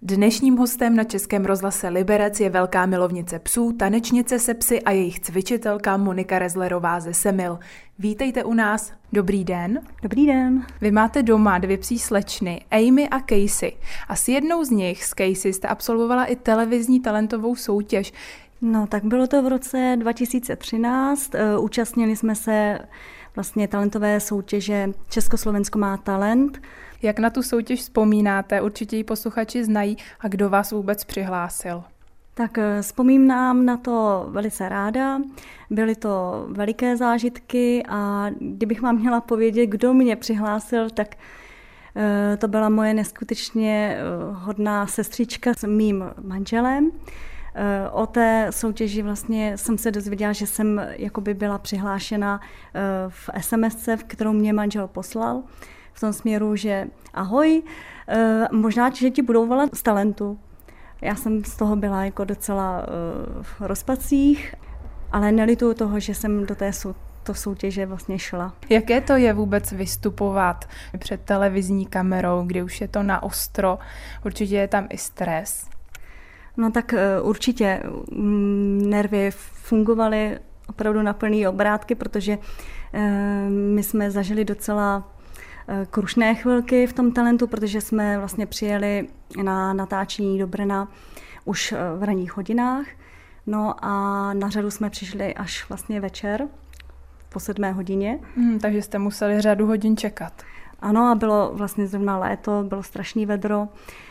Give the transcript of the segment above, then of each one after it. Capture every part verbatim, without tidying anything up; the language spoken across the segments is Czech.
Dnešním hostem na Českém rozhlase Liberec je velká milovnice psů, tanečnice se psy a jejich cvičitelka Monika Rezlerová ze Semil. Vítejte u nás. Dobrý den. Dobrý den. Vy máte doma dvě psí slečny, Amy a Casey. A s jednou z nich, s Casey, jste absolvovala i televizní talentovou soutěž. No, tak bylo to v roce dva tisíce třináct. Účastnili jsme se vlastně talentové soutěže Československo má talent. Jak na tu soutěž vzpomínáte? Určitě ji posluchači znají. A kdo vás vůbec přihlásil? Tak vzpomínám na to velice ráda. Byly to veliké zážitky a kdybych vám měla povědět, kdo mě přihlásil, tak to byla moje neskutečně hodná sestřička s mým manželem. O té soutěži vlastně jsem se dozvěděla, že jsem jakoby byla přihlášena v es em esce, kterou mě manžel poslal. V tom směru, že ahoj, možná, že ti budou volat z talentu. Já jsem z toho byla jako docela v rozpacích, ale nelituju toho, že jsem do té sou, to soutěže vlastně šla. Jaké to je vůbec vystupovat před televizní kamerou, kdy už je to na ostro? Určitě je tam i stres. No tak určitě nervy fungovaly opravdu na plný obrátky, protože my jsme zažili docela krušné chvilky v tom talentu, protože jsme vlastně přijeli na natáčení do Brna už v ranních hodinách. No a na řadu jsme přišli až vlastně večer, po sedmé hodině. Hmm, takže jste museli řadu hodin čekat. Ano, a bylo vlastně zrovna léto, bylo strašný vedro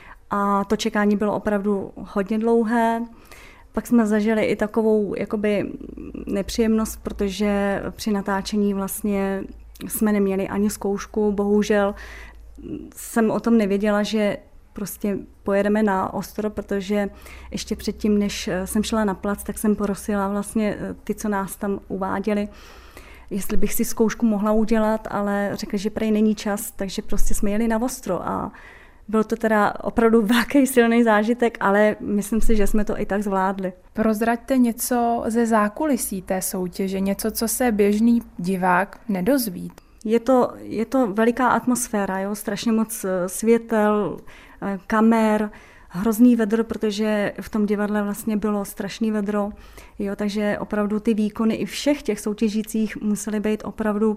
a to čekání bylo opravdu hodně dlouhé. Pak jsme zažili i takovou jakoby nepříjemnost, protože při natáčení vlastně jsme neměli ani zkoušku, bohužel jsem o tom nevěděla, že prostě pojedeme na ostro, protože ještě předtím, než jsem šla na plac, tak jsem prosila vlastně ty, co nás tam uváděli, jestli bych si zkoušku mohla udělat, ale řekli, že prej není čas, takže prostě jsme jeli na ostro a byl to teda opravdu velký silný zážitek, ale myslím si, že jsme to i tak zvládli. Prozraďte něco ze zákulisí té soutěže, něco, co se běžný divák nedozví. Je to, je to veliká atmosféra, jo? Strašně moc světel, kamer, hrozný vedro, protože v tom divadle vlastně bylo strašný vedro, jo? Takže opravdu ty výkony i všech těch soutěžících musely být opravdu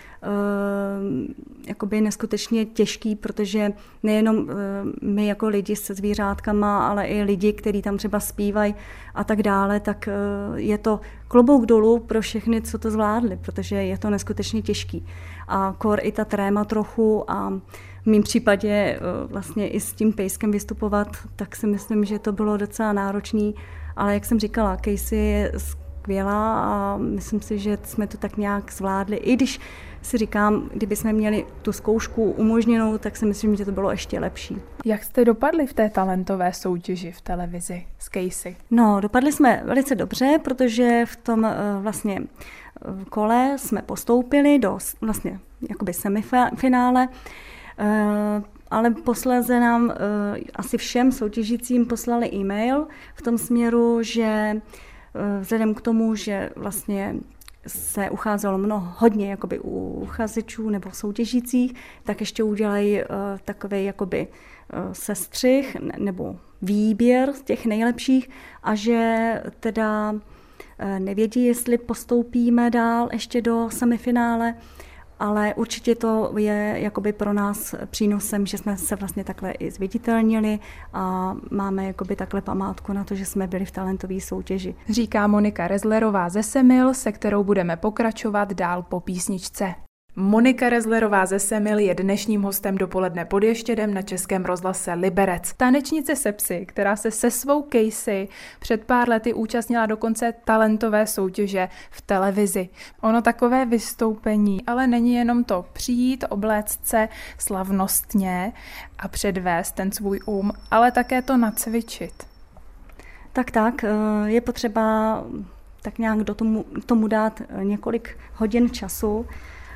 jakoby neskutečně těžký, protože nejenom my jako lidi se zvířátkama, ale i lidi, kteří tam třeba zpívají a tak dále, tak je to klobouk dolů pro všechny, co to zvládli, protože je to neskutečně těžký. A kor i ta tréma trochu a v mém případě vlastně i s tím pejskem vystupovat, tak si myslím, že to bylo docela náročný, ale jak jsem říkala, Casey je skvělá a myslím si, že jsme to tak nějak zvládli, i když si říkám, kdyby jsme měli tu zkoušku umožněnou, tak si myslím, že to bylo ještě lepší. Jak jste dopadli v té talentové soutěži v televizi s Casey? No, dopadli jsme velice dobře, protože v tom vlastně kole jsme postoupili do vlastně jakoby semifinále, ale posléze nám asi všem soutěžícím poslali e-mail v tom směru, že vzhledem k tomu, že vlastně se ucházelo mnoho, hodně jakoby uchazečů nebo soutěžících, tak ještě udělají uh, takový jakoby uh, sestřih nebo výběr z těch nejlepších a že teda uh, nevědí, jestli postoupíme dál ještě do semifinále, ale určitě to je jakoby pro nás přínosem, že jsme se vlastně takhle i zviditelnili a máme jakoby takhle památku na to, že jsme byli v talentové soutěži. Říká Monika Rezlerová ze Semil, se kterou budeme pokračovat dál po písničce. Monika Rezlerová ze Semil je dnešním hostem Dopoledne pod Ještědem na Českém rozhlase Liberec. Tanečnice se psy, která se se svou Casey před pár lety účastnila dokonce talentové soutěže v televizi. Ono takové vystoupení, ale není jenom to přijít, obléct se slavnostně a předvést ten svůj um, ale také to nacvičit. Tak tak, je potřeba tak nějak do tomu, tomu dát několik hodin času.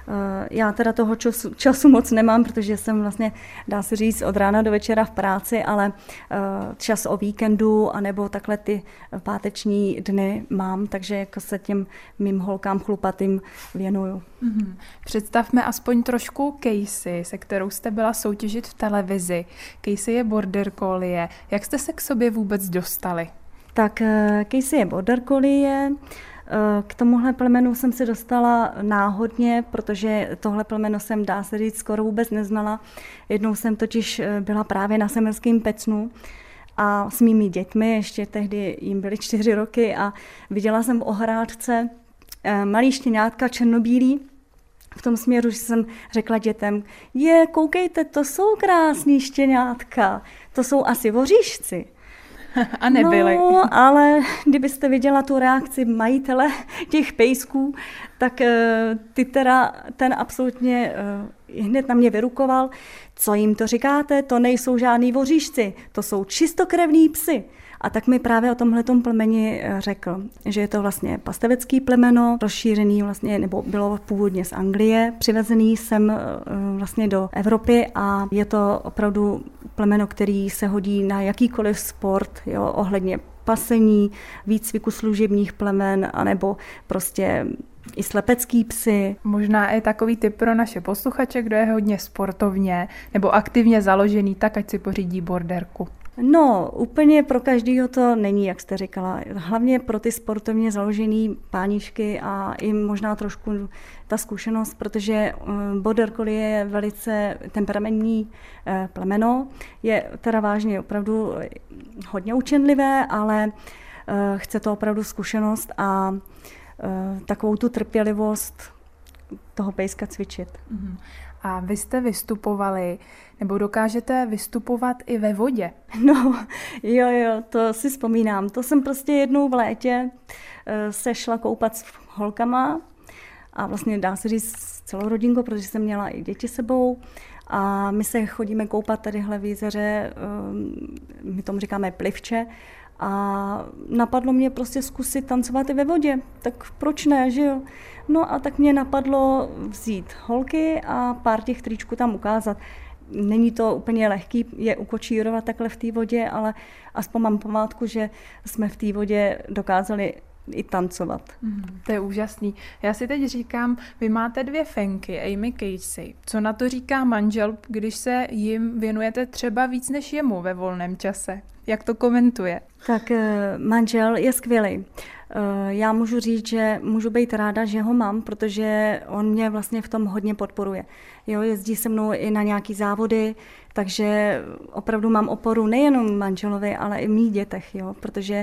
Já teda toho času, času moc nemám, protože jsem vlastně, dá se říct, od rána do večera v práci, ale čas o víkendu anebo takhle ty páteční dny mám, takže jako se těm mým holkám chlupatým věnuju. Mm-hmm. Představme aspoň trošku Casey, se kterou jste byla soutěžit v televizi. Casey je border collie. Jak jste se k sobě vůbec dostali? Tak Casey je border collie. K tomuhle plemenu jsem se dostala náhodně, protože tohle plemeno jsem, dá se říct, skoro vůbec neznala. Jednou jsem totiž byla právě na semelském Pecnu a s mými dětmi, ještě tehdy jim byly čtyři roky a viděla jsem v ohrádce malý štěňátka černobílý. V tom směru, že jsem řekla dětem, je, koukejte, to jsou krásný štěňátka, to jsou asi voříšci. A nebyly. No, ale kdybyste viděla tu reakci majitele těch pejsků, tak ty teda, ten absolutně hned na mě vyrukoval, co jim to říkáte, to nejsou žádný voříšci, to jsou čistokrevní psy. A tak mi právě o tomhletom plemeni řekl, že je to vlastně pastevecký plemeno, rozšířený vlastně, nebo bylo původně z Anglie, přivezený sem vlastně do Evropy a je to opravdu plemeno, který se hodí na jakýkoliv sport, jo, ohledně pasení, výcviku služebních plemen, anebo prostě i slepecký psy. Možná je takový tip pro naše posluchače, kdo je hodně sportovně nebo aktivně založený, tak ať si pořídí borderku. No, úplně pro každýho to není, jak jste říkala. Hlavně pro ty sportovně založený páničky a i možná trošku ta zkušenost, protože border collie je velice temperamentní plemeno. Je teda vážně opravdu hodně učenlivé, ale chce to opravdu zkušenost a takovou tu trpělivost toho pejska cvičit. Mm-hmm. A vy jste vystupovali, nebo dokážete vystupovat i ve vodě? No, jo, jo, to si vzpomínám. To jsem prostě jednou v létě se šla koupat s holkama a vlastně dá se říct s celou rodinkou, protože jsem měla i děti sebou a my se chodíme koupat tadyhle v jezeře, my tomu říkáme plivče, a napadlo mě prostě zkusit tancovat i ve vodě, tak proč ne, že jo? No a tak mě napadlo vzít holky a pár těch tričků tam ukázat. Není to úplně lehký je ukočírovat takhle v té vodě, ale aspoň mám památku, že jsme v té vodě dokázali i tancovat. Mm, to je úžasný. Já si teď říkám, vy máte dvě fenky, Amy, Casey. Co na to říká manžel, když se jim věnujete třeba víc než jemu ve volném čase? Jak to komentuje? Tak manžel je skvělý. Já můžu říct, že můžu být ráda, že ho mám, protože on mě vlastně v tom hodně podporuje. Jo, jezdí se mnou i na nějaký závody, takže opravdu mám oporu nejenom manželovi, ale i mých dětech, jo, protože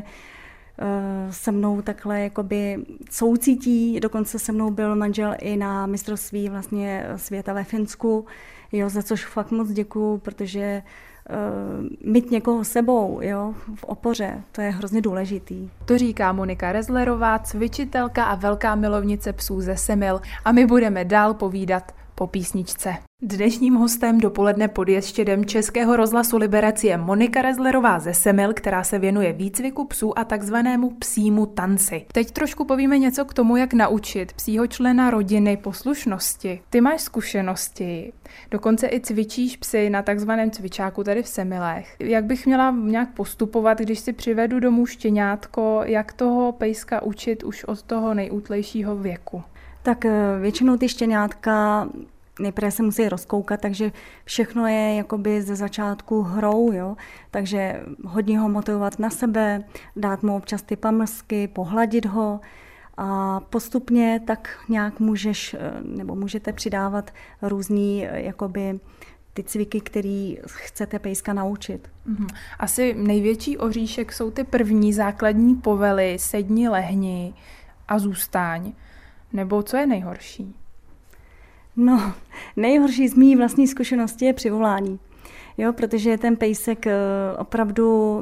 se mnou takhle jakoby soucítí, dokonce se mnou byl manžel i na mistrovství vlastně světa ve Finsku, jo, za což fakt moc děkuju, protože uh, mít někoho sebou, jo, v opoře, to je hrozně důležitý. To říká Monika Rezlerová, cvičitelka a velká milovnice psů ze Semil a my budeme dál povídat po písničce. Dnešním hostem dopoledne pod ještědem Českého rozhlasu Liberec je Monika Rezlerová ze Semil, která se věnuje výcviku psů a takzvanému psímu tanci. Teď trošku povíme něco k tomu, jak naučit psího člena rodiny poslušnosti. Ty máš zkušenosti, dokonce i cvičíš psy na takzvaném cvičáku tady v Semilech. Jak bych měla nějak postupovat, když si přivedu domů štěňátko, jak toho pejska učit už od toho nejútlejšího věku? Tak většinou ty štěňátka nejprve se musí rozkoukat, takže všechno je jakoby ze začátku hrou, jo? Takže hodně ho motivovat na sebe, dát mu občas ty pamlsky, pohladit ho a postupně tak nějak můžeš, nebo můžete přidávat různý jakoby ty cviky, který chcete pejska naučit. Asi největší oříšek jsou ty první základní povely, sedni, lehni a zůstaň. Nebo co je nejhorší? No, nejhorší z mý vlastní zkušenosti je přivolání. Jo, protože ten pejsek opravdu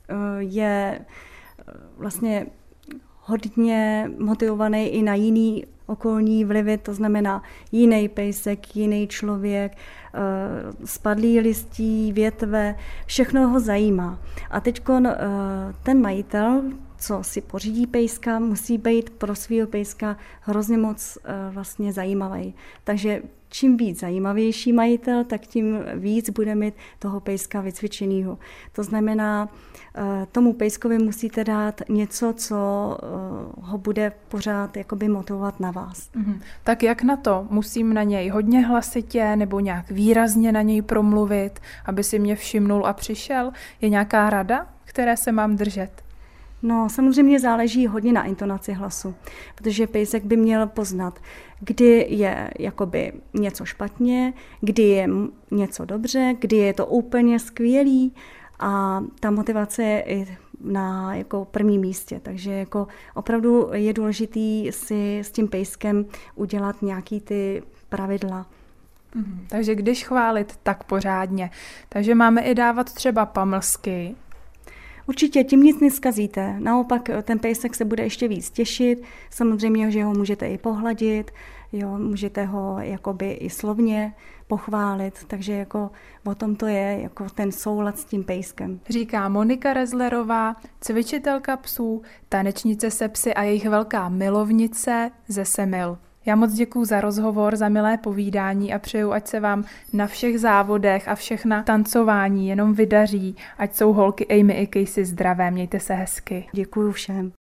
je vlastně hodně motivovaný i na jiný okolní vlivy, to znamená jiný pejsek, jiný člověk, spadlý listí, větve, všechno ho zajímá. A teď ten majitel co si pořídí pejska, musí být pro svého pejska hrozně moc vlastně zajímavý. Takže čím víc zajímavější majitel, tak tím víc bude mít toho pejska vycvičenýho. To znamená, tomu pejskovi musíte dát něco, co ho bude pořád jakoby motivovat na vás. Mm-hmm. Tak jak na to? Musím na něj hodně hlasitě nebo nějak výrazně na něj promluvit, aby si mě všimnul a přišel? Je nějaká rada, které se mám držet? No, samozřejmě záleží hodně na intonaci hlasu, protože pejsek by měl poznat, kdy je jakoby něco špatně, kdy je něco dobře, kdy je to úplně skvělý a ta motivace je i na jako prvním místě. Takže jako opravdu je důležitý si s tím pejskem udělat nějaký ty pravidla. Mhm. Takže když chválit, tak pořádně. Takže máme i dávat třeba pamlsky. Určitě tím nic neskazíte. Naopak ten pejsek se bude ještě víc těšit. Samozřejmě, že ho můžete i pohladit, jo, můžete ho jakoby i slovně pochválit. Takže jako o tom to je, jako ten soulad s tím pejskem. Říká Monika Rezlerová, cvičitelka psů, tanečnice se psy a jejich velká milovnice ze Semil. Já moc děkuju za rozhovor, za milé povídání a přeju, ať se vám na všech závodech a všechna tancování jenom vydaří, ať jsou holky Amy i Casey zdravé, mějte se hezky. Děkuju všem.